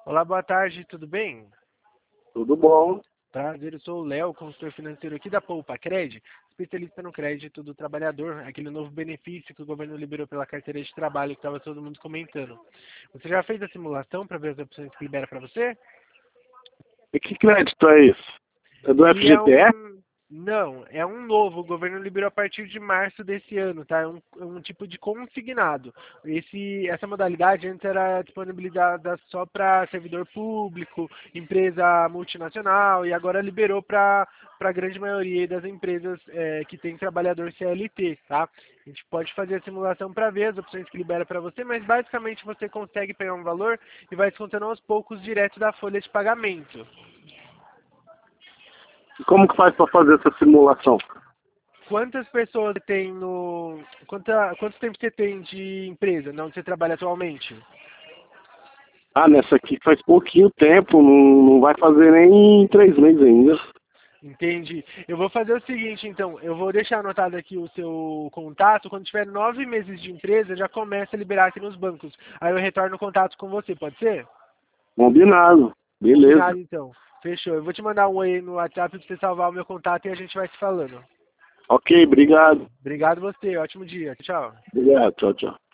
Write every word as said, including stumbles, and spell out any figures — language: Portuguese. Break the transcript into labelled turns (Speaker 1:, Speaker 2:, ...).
Speaker 1: Olá, boa tarde, tudo bem?
Speaker 2: Tudo bom?
Speaker 1: Prazer, eu sou o Léo, consultor financeiro aqui da Poupa Cred, especialista no crédito do trabalhador, aquele novo benefício que o governo liberou pela carteira de trabalho que estava todo mundo comentando. Você já fez a simulação para ver as opções que libera para você?
Speaker 2: E que crédito é esse? É do
Speaker 1: Ele é
Speaker 2: F G T S?
Speaker 1: um. Não, é um novo. O governo liberou a partir de março desse ano, tá? É um, é um tipo de consignado. Esse, essa modalidade antes era disponibilizada só para servidor público, empresa multinacional, e agora liberou para para a grande maioria das empresas é, que tem trabalhador C L T, tá? A gente pode fazer a simulação para ver as opções que libera para você, mas basicamente você consegue pegar um valor e vai descontando aos poucos direto da folha de pagamento.
Speaker 2: E como que faz para fazer essa simulação?
Speaker 1: Quantas pessoas você tem no. Quanta, quanto tempo você tem de empresa, onde você trabalha atualmente?
Speaker 2: Ah, nessa aqui faz pouquinho tempo, não, não vai fazer nem três meses ainda.
Speaker 1: Entendi. Eu vou fazer o seguinte, então. Eu vou deixar anotado aqui o seu contato. Quando tiver nove meses de empresa, já começa a liberar aqui nos bancos. Aí eu retorno o contato com você, pode ser?
Speaker 2: Combinado. Beleza.
Speaker 1: Combinado, então. Fechou. Eu vou te mandar um aí no WhatsApp pra você salvar o meu contato e a gente vai se falando.
Speaker 2: Ok, obrigado.
Speaker 1: Obrigado você. Ótimo dia. Tchau.
Speaker 2: Obrigado, tchau, tchau.